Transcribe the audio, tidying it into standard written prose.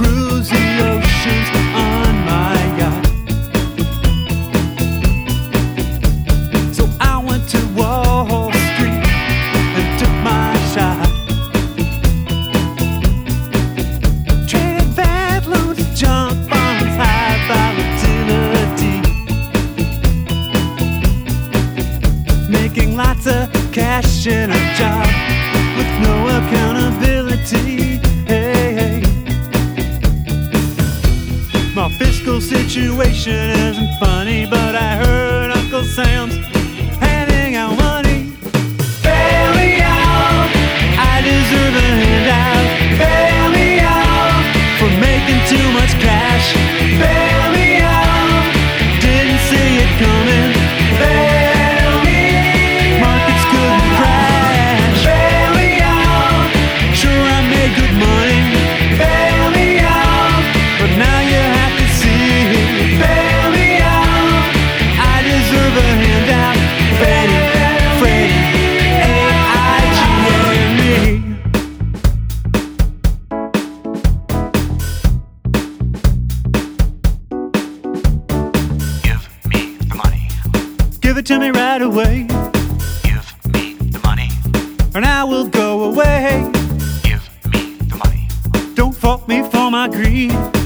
cruise the oceans on my yacht. So I went to Wall Street and took my shot. Traded bad loans, junk bonds, high volatility, making lots of cash in a job with no accountability. Hey, hey. My fiscal situation isn't funny, but I heard Uncle Sam's handing out money. Bail me out, I deserve a handout. Bail me out for making too much cash. Bail me out, didn't see it coming. Bail me, markets couldn't crash. Bail me out, sure I made good money. Bail me out, but now you have to see. Bail me out, I deserve a handout. Fannie, Freddie, AIG-me. Give me the money. Give it to me right away, Give me the money. and I will go away. Give me the money. Don't fault me for my greed.